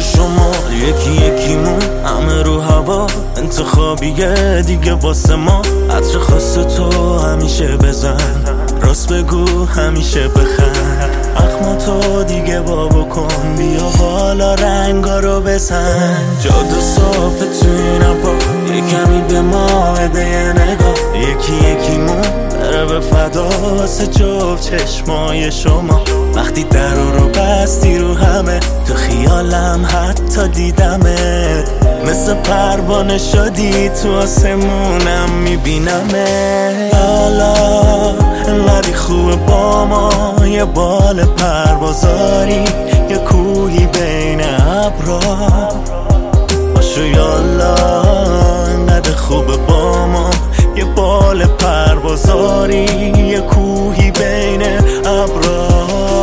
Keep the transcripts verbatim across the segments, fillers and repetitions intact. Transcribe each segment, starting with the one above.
شمال یکی یکیمون همه رو هوا انتخابیه دیگه واسه ما. عطر خاص تو همیشه بزن، راست بگو همیشه بخند. اخماتو دیگه با بکن، بیا بالا رنگا رو بزن. جادو صافه تو این هوا یه کمی به ما بده یه نگاه. یکی یکیمون بره به فدا واسه جفت چشمای شما. وقتی در رو بستی رو همه تو خیالم حتی دیدمه. مثل پروانه شدی تو آسمونم میبینمه. حالا انقدی خوبه با ما، یه بال پروازاری یه کوهی بین ابرا. باشو یالا انقدر خوبه با ما، یه بال پروازاری یه کوهی بین ابرا.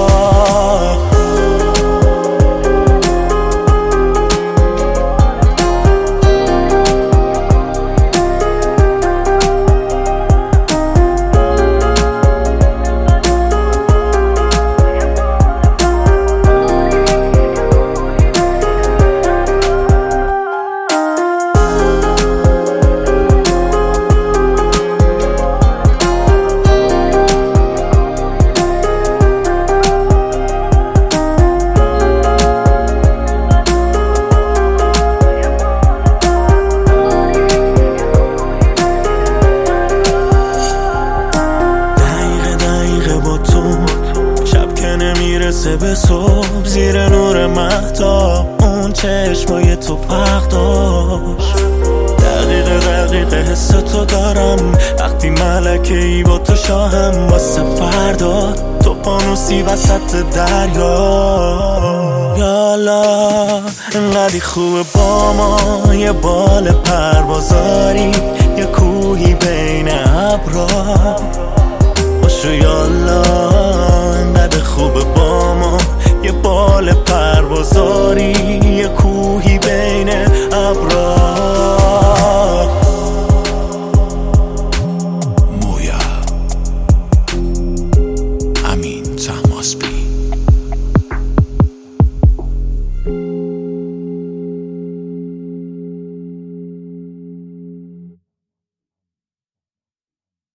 میرسه به صبح زیر نور مهتاب، اون چشمای تو فرق داشت. دقیقه دقیقه حس تو دارم وقتی ملکه ای با تو شاهم. واسه فردا تو پانوسی وسط دریا. یالا انقدی خوبه با ما، یه بال پروازاری یه کوهی بین ابرا. باشو